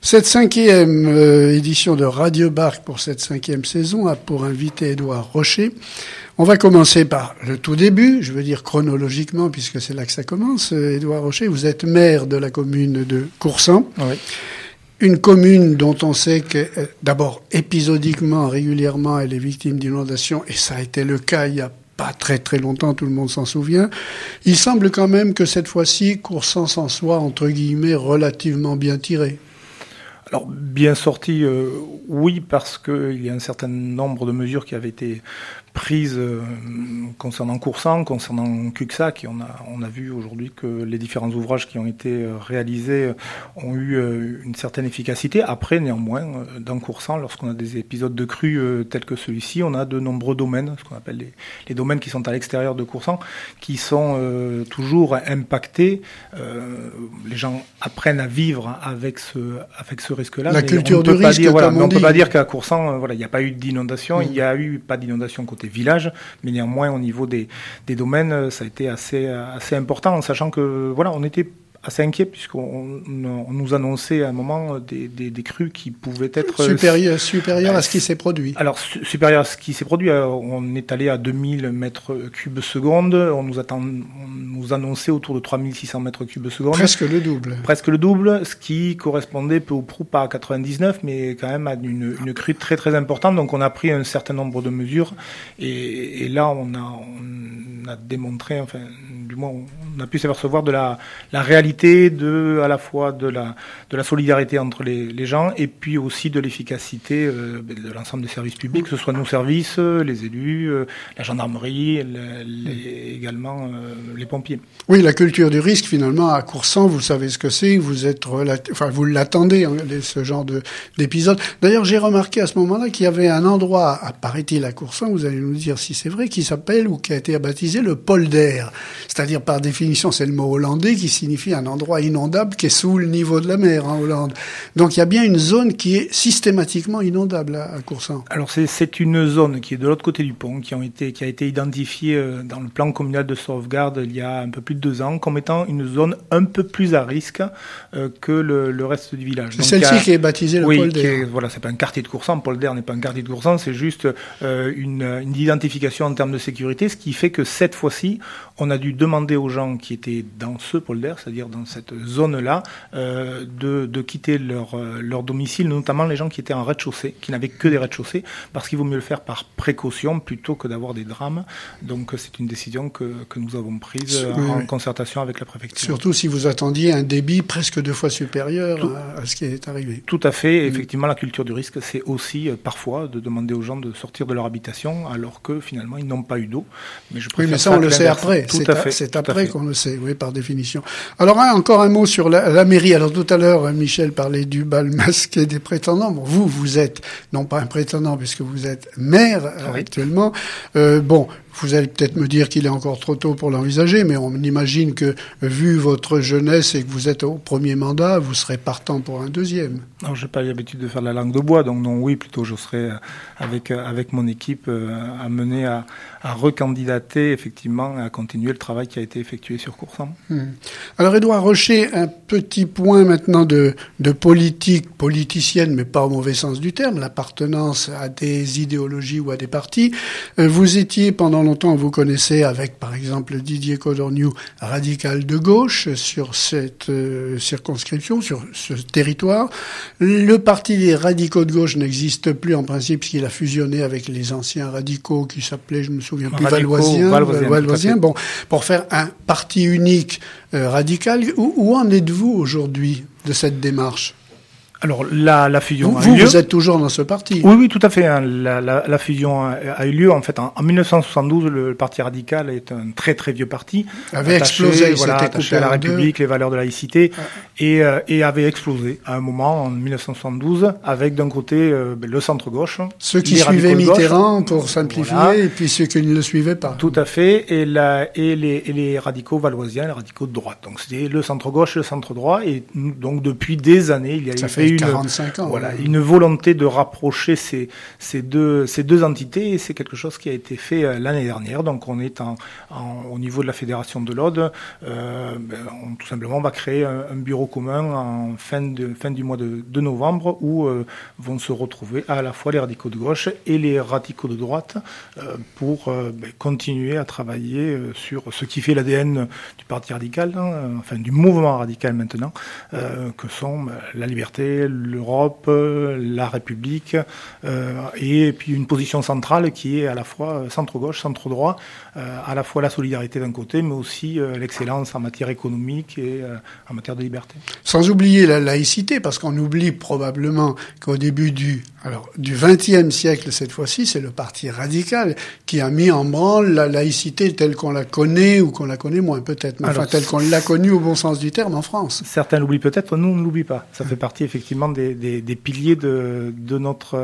Cette 5e édition de Radio Barque pour cette 5e saison a pour invité Édouard Rocher. On va commencer par le tout début, je veux dire chronologiquement puisque c'est là que ça commence. Édouard Rocher, vous êtes maire de la commune de Coursan. Oui. Une commune dont on sait que, d'abord, épisodiquement, régulièrement, elle est victime d'inondations, et ça a été le cas il y a pas très très longtemps, tout le monde s'en souvient. Il semble quand même que cette fois-ci, Coursan s'en soit, entre guillemets, relativement bien tiré. Alors, bien sorti, oui, parce qu'il y a un certain nombre de mesures qui avaient été prises concernant Coursan, concernant Cuxac, et on a vu aujourd'hui que les différents ouvrages qui ont été réalisés ont eu une certaine efficacité. Après, néanmoins, dans Coursan, lorsqu'on a des épisodes de crues tels que celui-ci, on a de nombreux domaines, ce qu'on appelle les domaines qui sont à l'extérieur de Coursan, qui sont toujours impactés. Les gens apprennent à vivre avec ce risque-là. La culture du risque, on ne peut pas dire qu'à Coursan, il n'y a pas eu d'inondation. Il n'y a eu pas d'inondation côté village, mais néanmoins au niveau des domaines, ça a été assez important, en sachant que on était assez inquiet puisqu'on nous annonçait à un moment des crues qui pouvaient être supérieures à ce qui s'est produit. Alors supérieur à ce qui s'est produit, on est allé à 2000 mètres cubes seconde, on nous annonçait autour de 3600 mètres cubes seconde. Presque le double. Presque le double, ce qui correspondait peu ou prou pas à 99, mais quand même à une crue très très importante. Donc on a pris un certain nombre de mesures et là on a démontré, enfin du moins on a pu s'apercevoir de la réalité à la fois de la solidarité entre les gens et puis aussi de l'efficacité de l'ensemble des services publics, que ce soit nos services, les élus, la gendarmerie, également les pompiers. Oui, la culture du risque, finalement, à Coursan, vous savez ce que c'est, vous l'attendez, ce genre d'épisode. D'ailleurs, j'ai remarqué à ce moment-là qu'il y avait un endroit, paraît-il, à Coursan, vous allez nous dire si c'est vrai, qui s'appelle ou qui a été baptisé le polder. C'est-à-dire, par définition, c'est le mot hollandais qui signifie un endroit inondable qui est sous le niveau de la mer en Hollande. Donc il y a bien une zone qui est systématiquement inondable à Coursan. Alors c'est une zone qui est de l'autre côté du pont, qui a été identifiée dans le plan communal de sauvegarde il y a un peu plus de 2 ans comme étant une zone un peu plus à risque que le reste du village. C'est celle-ci qui est baptisée le polder. C'est pas un quartier de Coursan. Polder n'est pas un quartier de Coursan, c'est juste une identification en termes de sécurité, ce qui fait que cette fois-ci, on a dû demander aux gens qui étaient dans ce polder, c'est-à-dire dans cette zone-là, de quitter leur domicile, notamment les gens qui étaient en rez-de-chaussée, qui n'avaient que des rez-de-chaussée, parce qu'il vaut mieux le faire par précaution plutôt que d'avoir des drames. Donc c'est une décision que nous avons prise en concertation avec la préfecture. Surtout si vous attendiez un débit presque 2 fois supérieur à ce qui est arrivé. Tout à fait. Effectivement, la culture du risque, c'est aussi parfois de demander aux gens de sortir de leur habitation alors que finalement ils n'ont pas eu d'eau. Mais ça on le sait après. C'est après qu'on le sait, oui, par définition. Alors encore un mot sur la mairie. Alors tout à l'heure, Michel parlait du bal masqué des prétendants. Bon, vous êtes non pas un prétendant puisque vous êtes maire actuellement. Vous allez peut-être me dire qu'il est encore trop tôt pour l'envisager, mais on imagine que, vu votre jeunesse et que vous êtes au premier mandat, vous serez partant pour un deuxième. Non, j'ai pas l'habitude de faire de la langue de bois, donc non, oui, plutôt je serai avec mon équipe amené à recandidater, effectivement, à continuer le travail qui a été effectué sur Coursan. Alors, Édouard Rocher, un petit point maintenant de politique politicienne, mais pas au mauvais sens du terme, l'appartenance à des idéologies ou à des partis. Vous étiez pendant longtemps, on vous connaissait avec, par exemple, Didier Codorniou, radical de gauche, sur cette circonscription, sur ce territoire. Le parti des radicaux de gauche n'existe plus en principe, puisqu'il a fusionné avec les anciens radicaux qui s'appelaient, je me souviens plus, Valoisien. Bon, pour faire un parti unique radical. Où en êtes-vous aujourd'hui de cette démarche ? Alors la fusion a eu lieu. Vous êtes toujours dans ce parti. Oui, tout à fait. La fusion a eu lieu en fait en 1972. Le Parti radical est un très très vieux parti. Avait explosé, attaché à la République, les valeurs de laïcité, et avait explosé à un moment en 1972 avec d'un côté le centre gauche, ceux qui suivaient Mitterrand pour simplifier, et puis ceux qui ne le suivaient pas. Tout à fait. Et les radicaux valoisiens, les radicaux de droite. Donc c'était le centre gauche, le centre droit, et donc depuis des années il y a eu 45 ans. Voilà, une volonté de rapprocher ces deux entités, et c'est quelque chose qui a été fait l'année dernière. Donc on est au niveau de la Fédération de l'Aude, tout simplement on va créer un bureau commun en fin du mois de novembre où vont se retrouver à la fois les radicaux de gauche et les radicaux de droite pour continuer à travailler sur ce qui fait l'ADN du parti radical, enfin du mouvement radical maintenant, que sont la liberté, l'Europe, la République, et puis une position centrale qui est à la fois centre-gauche, centre-droit, à la fois la solidarité d'un côté, mais aussi l'excellence en matière économique et en matière de liberté. Sans oublier la laïcité, parce qu'on oublie probablement qu'au début du XXe siècle, cette fois-ci, c'est le parti radical qui a mis en branle la laïcité telle qu'on la connaît, ou qu'on la connaît moins peut-être, mais enfin telle qu'on l'a connue au bon sens du terme en France. Certains l'oublient peut-être, nous on ne l'oublie pas. Ça fait partie effectivement des piliers de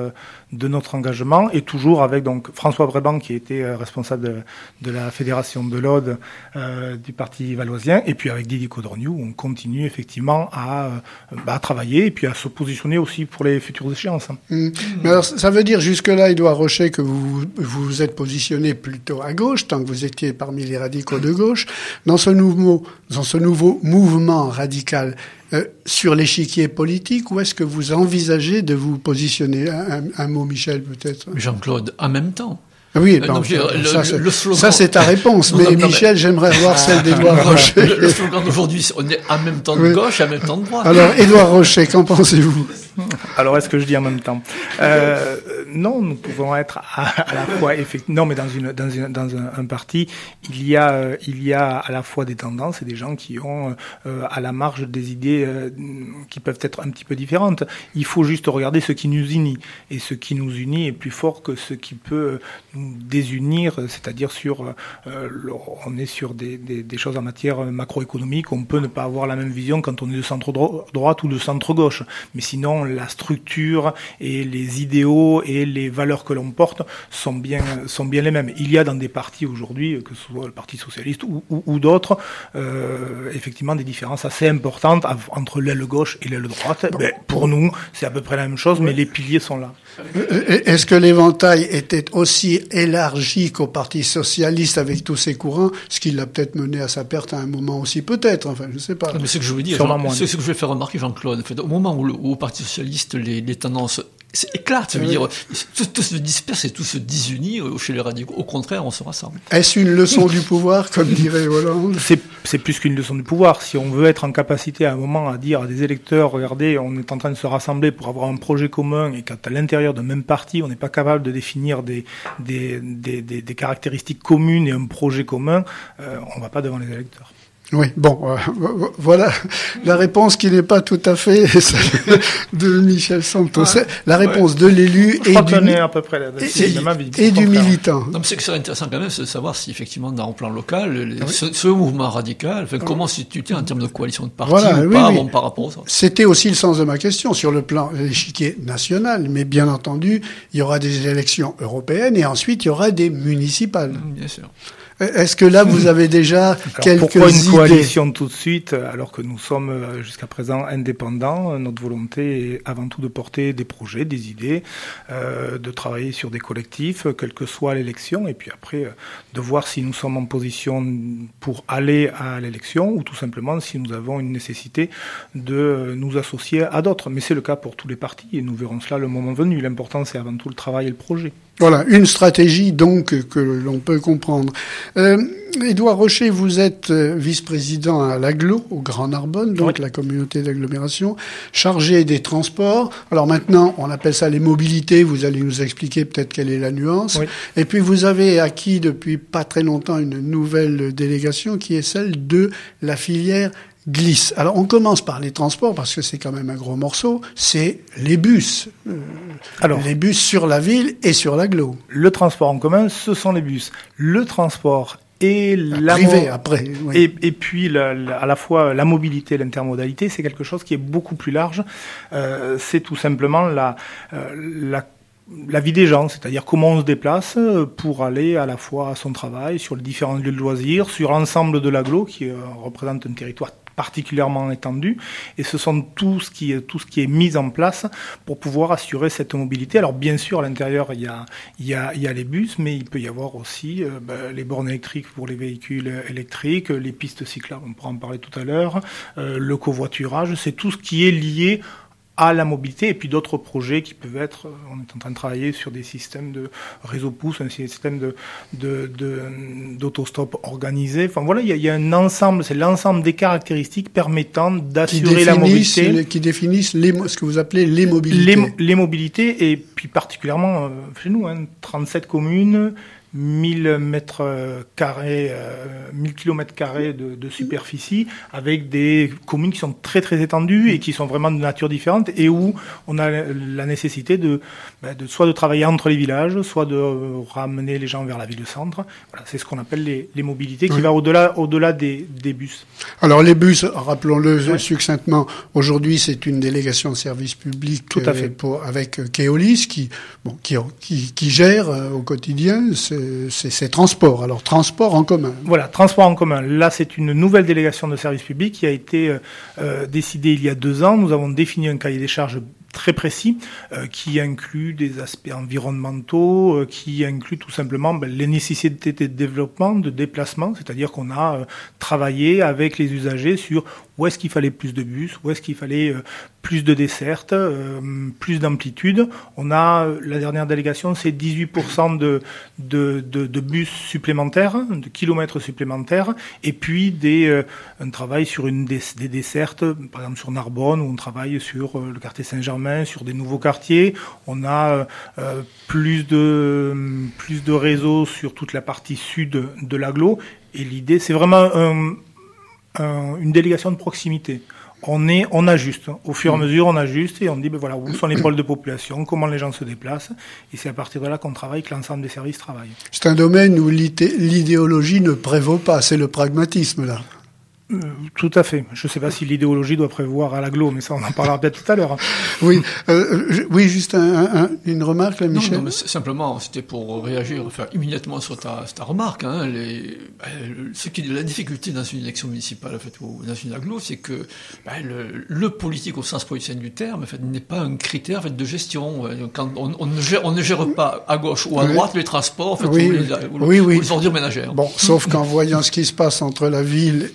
notre engagement, et toujours avec donc François Bréban qui était responsable de la Fédération de l'Aude du parti valoisien, et puis avec Didier Codorniou, on continue effectivement à travailler et puis à se positionner aussi pour les futures échéances. Mais alors, ça veut dire jusque-là, Édouard Rocher, que vous vous êtes positionné plutôt à gauche, tant que vous étiez parmi les radicaux de gauche, dans ce nouveau mouvement radical. Sur l'échiquier politique, où est-ce que vous envisagez de vous positionner? Un mot, Michel, peut-être. Jean-Claude, en même temps. Oui, le slogan... ça c'est ta réponse. Mais Michel, j'aimerais voir celle d'Édouard Rocher. Le slogan d'aujourd'hui, on est en même temps de gauche et en même temps de droite. Alors, Édouard Rocher, qu'en pensez-vous? Alors, est-ce que je dis en même temps? Non, nous pouvons être à la fois effectivement. Non, mais dans un parti, il y a à la fois des tendances et des gens qui ont à la marge des idées qui peuvent être un petit peu différentes. Il faut juste regarder ce qui nous unit, et ce qui nous unit est plus fort que ce qui peut nous désunir. C'est-à-dire on est sur des choses en matière macroéconomique. On peut ne pas avoir la même vision quand on est de centre droite ou de centre gauche, mais sinon la structure et les idéaux et les valeurs que l'on porte sont bien les mêmes. Il y a dans des partis aujourd'hui, que ce soit le Parti socialiste ou d'autres, effectivement des différences assez importantes entre l'aile gauche et l'aile droite. Pour nous, c'est à peu près la même chose, mais les piliers sont là. Est-ce que l'éventail était aussi élargi qu'au Parti socialiste avec tous ses courants, ce qui l'a peut-être mené à sa perte à un moment aussi, peut-être, enfin, je ne sais pas. Mais c'est ce que je veux dire, c'est ce que je vais faire remarquer, Jean-Claude. En fait, au moment où au Parti socialiste, les tendances éclatent, ça veut dire, tout se disperse et tout se désunit. Chez les radicaux, au contraire, on se rassemble. Est-ce une leçon du pouvoir, comme dirait Hollande? C'est plus qu'une leçon du pouvoir. Si on veut être en capacité à un moment à dire à des électeurs, regardez, on est en train de se rassembler pour avoir un projet commun, et qu'à l'intérieur d'un même parti, on n'est pas capable de définir des caractéristiques communes et un projet commun, on va pas devant les électeurs. Oui, bon, voilà la réponse qui n'est pas tout à fait celle de Michel Santos. La réponse de l'élu et du militant. Non, mais c'est que c'est intéressant quand même, c'est de savoir si effectivement, dans le plan local, ce mouvement radical, comment se situe en termes de coalition de partis par rapport à ça. C'était aussi le sens de ma question sur le plan échiquier national, mais bien entendu, il y aura des élections européennes et ensuite il y aura des municipales. Bien sûr. Est-ce que là, vous avez déjà quelques idées? Pourquoi une coalition tout de suite, alors que nous sommes jusqu'à présent indépendants? Notre volonté est avant tout de porter des projets, des idées, de travailler sur des collectifs, quelle que soit l'élection, et puis après, de voir si nous sommes en position pour aller à l'élection, ou tout simplement si nous avons une nécessité de nous associer à d'autres. Mais c'est le cas pour tous les partis, et nous verrons cela le moment venu. L'important, c'est avant tout le travail et le projet. Voilà, une stratégie donc que l'on peut comprendre. Édouard Rocher, vous êtes vice-président à l'Agglo, au Grand Narbonne, donc la communauté d'agglomération, chargé des transports. Alors maintenant, on appelle ça les mobilités, vous allez nous expliquer peut-être quelle est la nuance. Oui. Et puis vous avez acquis depuis pas très longtemps une nouvelle délégation qui est celle de la filière glisse. Alors on commence par les transports parce que c'est quand même un gros morceau, c'est les bus. Les bus sur la ville et sur l'agglo. Le transport en commun, ce sont les bus. Le transport et privé après. Oui. Et puis à la fois la mobilité, l'intermodalité, c'est quelque chose qui est beaucoup plus large. C'est tout simplement la vie des gens, c'est-à-dire comment on se déplace pour aller à la fois à son travail, sur les différents lieux de loisirs, sur l'ensemble de l'agglo qui représente un territoire particulièrement étendue, et ce sont tout ce qui est mis en place pour pouvoir assurer cette mobilité. Alors bien sûr, à l'intérieur, il y a les bus, mais il peut y avoir aussi les bornes électriques pour les véhicules électriques, les pistes cyclables, on pourra en parler tout à l'heure, le covoiturage, c'est tout ce qui est lié à la mobilité, et puis d'autres projets qui peuvent être, on est en train de travailler sur des systèmes de réseau pouce, un système d'autostop organisé. Enfin voilà, il y a un ensemble, c'est l'ensemble des caractéristiques permettant d'assurer la mobilité. Qui définissent ce que vous appelez les mobilités. Les mobilités, et puis particulièrement chez nous, 37 communes, 1000 km² de superficie, avec des communes qui sont très très étendues et qui sont vraiment de nature différente, et où on a la nécessité soit de travailler entre les villages, soit de ramener les gens vers la ville-centre. Voilà, c'est ce qu'on appelle les mobilités, qui va au-delà des bus. Alors les bus, rappelons-le succinctement, aujourd'hui c'est une délégation de service public tout à fait. Avec Keolis qui gère au quotidien ces transports. Alors, transport en commun. Voilà, transport en commun. Là, c'est une nouvelle délégation de service public qui a été décidée il y a 2 ans. Nous avons défini un cahier des charges très précis qui inclut des aspects environnementaux, qui inclut tout simplement les nécessités de développement, de déplacement, c'est-à-dire qu'on a travaillé avec les usagers sur où est-ce qu'il fallait plus de bus, où est-ce qu'il fallait plus de dessertes, plus d'amplitude. On a, la dernière délégation, c'est 18% de bus supplémentaires, de kilomètres supplémentaires, et puis un travail sur des dessertes, par exemple sur Narbonne, où on travaille sur le quartier Saint-Germain, sur des nouveaux quartiers. On a plus de réseaux sur toute la partie sud de l'agglo, et l'idée, c'est vraiment une délégation de proximité. On ajuste. Au fur et à mesure, on ajuste et on dit, voilà, où sont les pôles de population, comment les gens se déplacent. Et c'est à partir de là qu'on travaille, que l'ensemble des services travaillent. C'est un domaine où l'idéologie ne prévaut pas. C'est le pragmatisme, là. Tout à fait. Je ne sais pas si l'idéologie doit prévoir à l'agglo, mais ça, on en parlera peut-être tout à l'heure. Oui, juste une remarque, là, Michel. Non, mais simplement, c'était pour réagir, immédiatement sur ta remarque. La difficulté dans une élection municipale, ou dans une agglo, c'est que le politique au sens politicien du terme, n'est pas un critère de gestion. Quand on ne gère pas à gauche ou à droite les transports, ou les ordures ménagères. Bon, sauf qu'en voyant ce qui se passe entre la ville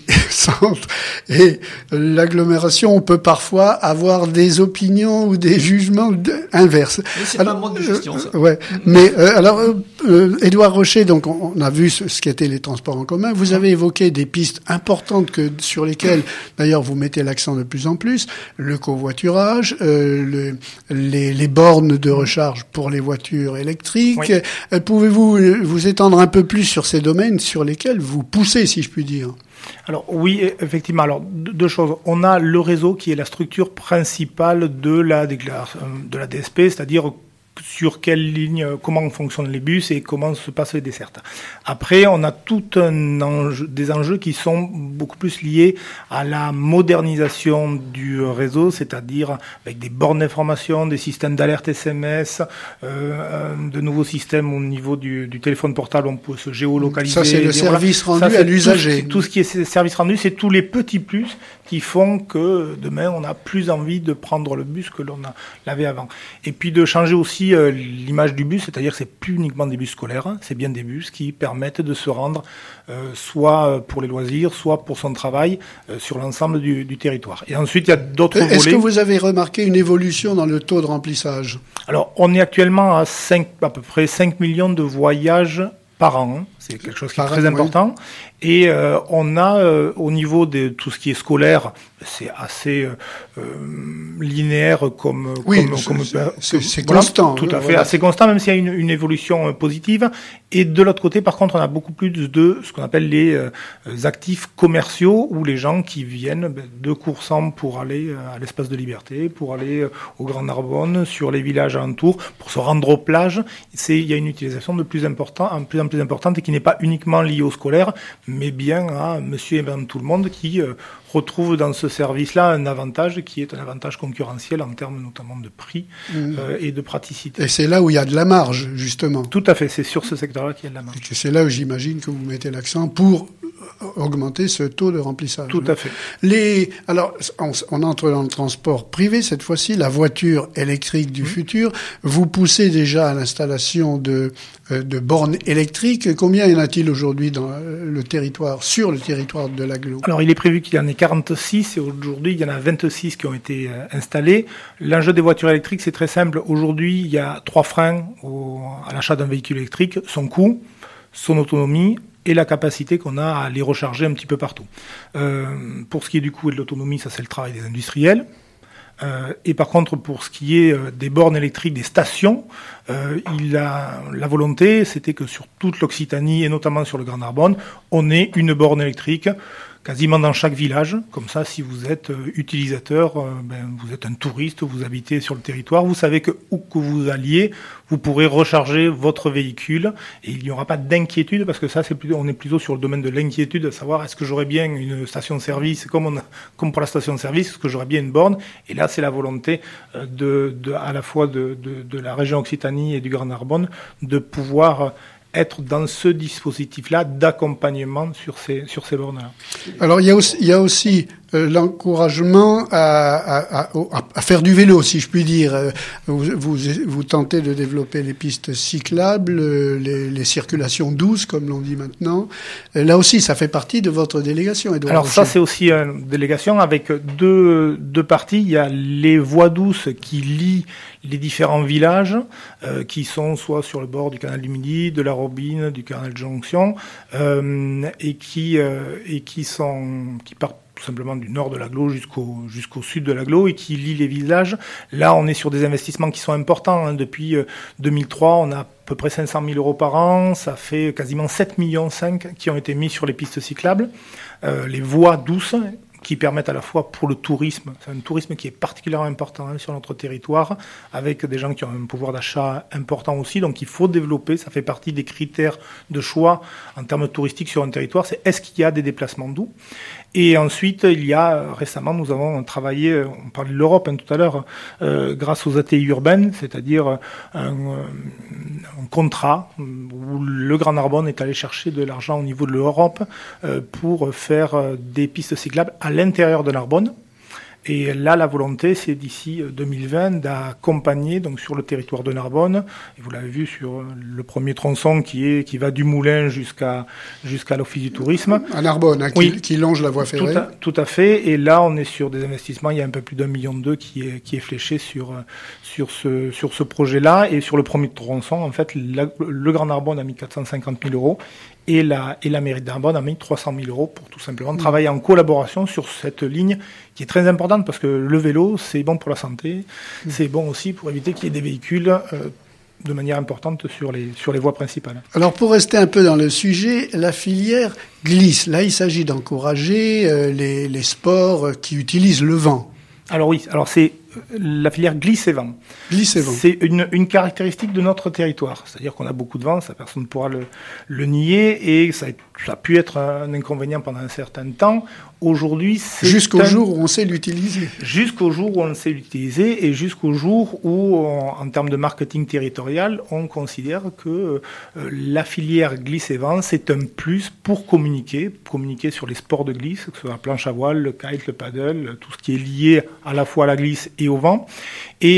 et l'agglomération, on peut parfois avoir des opinions ou des jugements inverses. Mais c'est pas un mode de gestion, ça. Ouais. Mais alors, Édouard Rocher, donc on a vu ce qu'étaient les transports en commun. Vous avez évoqué des pistes importantes sur lesquelles, d'ailleurs, vous mettez l'accent de plus en plus. Le covoiturage, les bornes de recharge pour les voitures électriques. Oui. Pouvez-vous vous étendre un peu plus sur ces domaines sur lesquels vous poussez, si je puis dire? Alors oui, effectivement. Alors 2 choses. On a le réseau qui est la structure principale de la DSP, c'est-à-dire sur quelle ligne, comment fonctionnent les bus et comment se passent les dessertes. Après, on a des enjeux qui sont beaucoup plus liés à la modernisation du réseau, c'est-à-dire avec des bornes d'information, des systèmes d'alerte SMS, de nouveaux systèmes au niveau du téléphone portable, on peut se géolocaliser. Ça, c'est le service rendu à l'usager. Tout ce qui est service rendu, c'est tous les petits plus qui font que demain, on a plus envie de prendre le bus que l'on l'avait avant. Et puis de changer aussi l'image du bus, c'est-à-dire que c'est plus uniquement des bus scolaires, c'est bien des bus qui permettent de se rendre soit pour les loisirs, soit pour son travail sur l'ensemble du territoire. Et ensuite, il y a d'autres volets. Est-ce que vous avez remarqué une évolution dans le taux de remplissage? Alors, on est actuellement à peu près 5 millions de voyages par an. C'est quelque chose qui est très important. Oui. Et on a, au niveau de tout ce qui est scolaire, c'est assez linéaire c'est constant. Tout à fait, assez constant, même s'il y a une évolution positive. Et de l'autre côté, par contre, on a beaucoup plus de ce qu'on appelle les actifs commerciaux, où les gens qui viennent de Coursan pour aller à l'espace de Liberté, pour aller au Grand Narbonne, sur les villages alentours, pour se rendre aux plages. Il y a une utilisation de plus en plus importante et qui n'est pas uniquement liée au scolaire, mais bien à monsieur et madame tout le monde qui retrouve dans ce service-là un avantage qui est un avantage concurrentiel en termes notamment de prix et de praticité. Et c'est là où il y a de la marge, justement. Tout à fait, c'est sur ce secteur-là qu'il y a de la marge. Et c'est là où j'imagine que vous mettez l'accent pour augmenter ce taux de remplissage. Tout à fait. Alors, on entre dans le transport privé cette fois-ci, la voiture électrique du futur. Vous poussez déjà à l'installation de bornes électriques. Combien y en a-t-il aujourd'hui sur le territoire de l'agglo? Alors, il est prévu qu'il y en ait 46 et aujourd'hui, il y en a 26 qui ont été installés. L'enjeu des voitures électriques, c'est très simple. Aujourd'hui, il y a 3 freins à l'achat d'un véhicule électrique: son coût, son autonomie et la capacité qu'on a à les recharger un petit peu partout. Pour ce qui est du coût et de l'autonomie, ça c'est le travail des industriels. Et par contre, pour ce qui est des bornes électriques, des stations, la volonté, c'était que sur toute l'Occitanie et notamment sur le Grand Narbonne, on ait une borne électrique quasiment dans chaque village. Comme ça, si vous êtes utilisateur, vous êtes un touriste, vous habitez sur le territoire, vous savez que où que vous alliez, vous pourrez recharger votre véhicule et il n'y aura pas d'inquiétude, parce que ça, on est plutôt sur le domaine de l'inquiétude, de savoir est-ce que j'aurai bien une station de service, comme pour la station de service, est-ce que j'aurai bien une borne. Et là, c'est la volonté à la fois de la région Occitanie et du Grand Narbonne de pouvoir être dans ce dispositif-là d'accompagnement sur ces bornes-là. Alors il y a aussi l'encouragement à faire du vélo, si je puis dire. Vous tentez de développer les pistes cyclables, les circulations douces, comme l'on dit maintenant. Là aussi, ça fait partie de votre délégation, Édouard Alors Rocher. ça, c'est aussi une délégation avec deux parties. Il y a les voies douces qui lient les différents villages, qui sont soit sur le bord du canal du Midi, de la Robine, du canal de Jonction, et qui partent tout simplement du nord de l'agglo jusqu'au sud de l'agglo et qui lient les villages. Là, on est sur des investissements qui sont importants. Depuis 2003, on a à peu près 500 000 euros par an. Ça fait quasiment 7,5 millions qui ont été mis sur les pistes cyclables. Les voies douces qui permettent à la fois pour le tourisme, c'est un tourisme qui est particulièrement important sur notre territoire, avec des gens qui ont un pouvoir d'achat important aussi, donc il faut développer, ça fait partie des critères de choix en termes touristiques sur un territoire, c'est est-ce qu'il y a des déplacements doux. Et ensuite, récemment, nous avons travaillé, on parlait de l'Europe tout à l'heure, grâce aux ATI urbaines, c'est-à-dire un contrat où le Grand Narbonne est allé chercher de l'argent au niveau de l'Europe pour faire des pistes cyclables à l'intérieur de Narbonne. Et là, la volonté, c'est d'ici 2020 d'accompagner donc sur le territoire de Narbonne. Et vous l'avez vu sur le premier tronçon qui va du Moulin jusqu'à l'Office du tourisme. À Narbonne, qui longe la voie ferrée. Tout à fait. Et là, on est sur des investissements. Il y a un peu plus d'1,2 million qui est fléché sur ce projet-là. Et sur le premier tronçon, en fait, le Grand Narbonne a mis 450 000 euros. Et la mairie de Narbonne a mis 300 000 euros pour tout simplement travailler en collaboration sur cette ligne qui est très importante parce que le vélo, c'est bon pour la santé, c'est bon aussi pour éviter qu'il y ait des véhicules de manière importante sur les voies principales. Alors pour rester un peu dans le sujet, la filière glisse. Là, il s'agit d'encourager les sports qui utilisent le vent. Alors oui, c'est la filière glisse et vent. Glisse et vent. C'est une caractéristique de notre territoire. C'est-à-dire qu'on a beaucoup de vent, ça personne ne pourra le nier, et ça a pu être un inconvénient pendant un certain temps. Aujourd'hui, c'est jusqu'au jour où on sait l'utiliser. Jusqu'au jour où on sait l'utiliser et jusqu'au jour où, en termes de marketing territorial, on considère que la filière glisse et vent, c'est un plus pour communiquer sur les sports de glisse, que ce soit la planche à voile, le kite, le paddle, tout ce qui est lié à la fois à la glisse et au vent. Et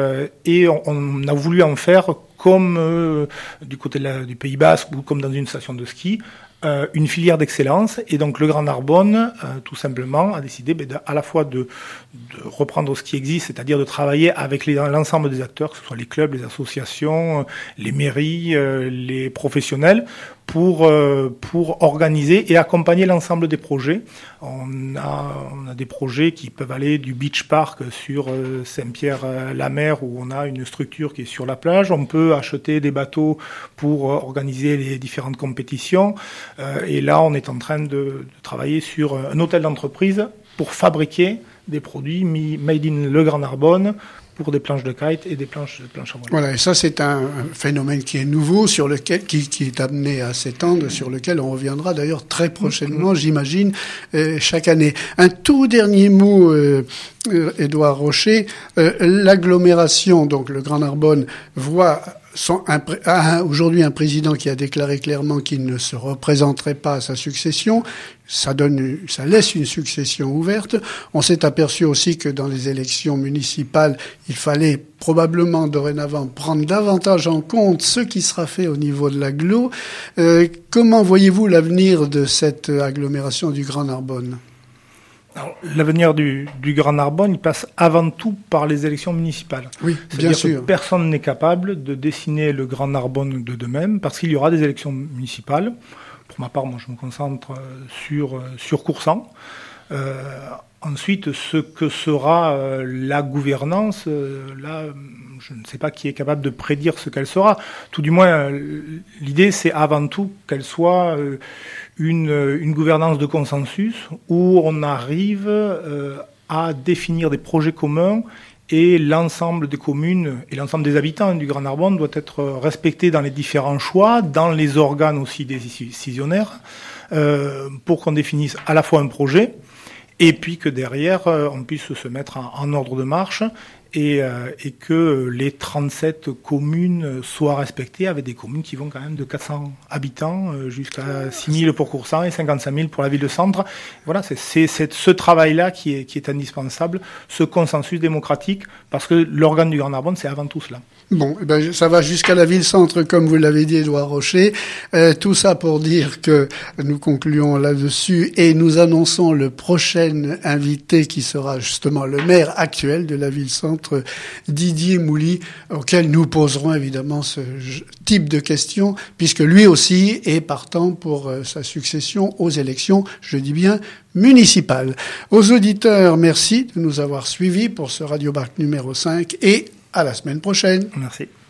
on a voulu en faire comme du côté du Pays Basque ou comme dans une station de ski, une filière d'excellence. Et donc le Grand Narbonne, tout simplement, a décidé à la fois de reprendre ce qui existe, c'est-à-dire de travailler avec l'ensemble des acteurs, que ce soit les clubs, les associations, les mairies, les professionnels, pour organiser et accompagner l'ensemble des projets. On a des projets qui peuvent aller du beach park sur Saint-Pierre-la-Mer, où on a une structure qui est sur la plage. On peut acheter des bateaux pour organiser les différentes compétitions. Et là, on est en train de travailler sur un hôtel d'entreprise pour fabriquer des produits made in le Grand Narbonne pour des planches de kite et des planches à voile. Voilà, et ça c'est un phénomène qui est nouveau, sur lequel qui est amené à s'étendre, sur lequel on reviendra d'ailleurs très prochainement, j'imagine, chaque année. Un tout dernier mot, Édouard Rocher, l'agglomération, donc le Grand Narbonne, voit aujourd'hui un président qui a déclaré clairement qu'il ne se représenterait pas à sa succession. Ça laisse une succession ouverte. On s'est aperçu aussi que dans les élections municipales, il fallait probablement dorénavant prendre davantage en compte ce qui sera fait au niveau de l'agglo. Comment voyez-vous l'avenir de cette agglomération du Grand Narbonne ? Alors, l'avenir du Grand Narbonne, il passe avant tout par les élections municipales. Oui, bien sûr. Que personne n'est capable de dessiner le Grand Narbonne de demain, parce qu'il y aura des élections municipales. Pour ma part, moi, je me concentre sur Coursan. Ensuite, ce que sera la gouvernance, là, je ne sais pas qui est capable de prédire ce qu'elle sera. Tout du moins, l'idée, c'est avant tout qu'elle soit une gouvernance de consensus où on arrive à définir des projets communs et l'ensemble des communes et l'ensemble des habitants du Grand Narbonne doit être respecté dans les différents choix, dans les organes aussi décisionnaires, pour qu'on définisse à la fois un projet et puis que derrière on puisse se mettre en ordre de marche et que les 37 communes soient respectées, avec des communes qui vont quand même de 400 habitants jusqu'à 6 000 pour Coursan et 55 000 pour la ville de Centre. Voilà, c'est ce travail-là qui est indispensable, ce consensus démocratique, parce que l'organe du Grand Narbonne, c'est avant tout cela. Bon, ça va jusqu'à la ville-centre, comme vous l'avez dit, Édouard Rocher. Tout ça pour dire que nous concluons là-dessus et nous annonçons le prochain invité qui sera justement le maire actuel de la ville-centre, Didier Mouly, auquel nous poserons évidemment ce type de questions, puisque lui aussi est partant pour sa succession aux élections, je dis bien, municipales. Aux auditeurs, merci de nous avoir suivis pour ce Radio Barque numéro 5 et à la semaine prochaine. Merci.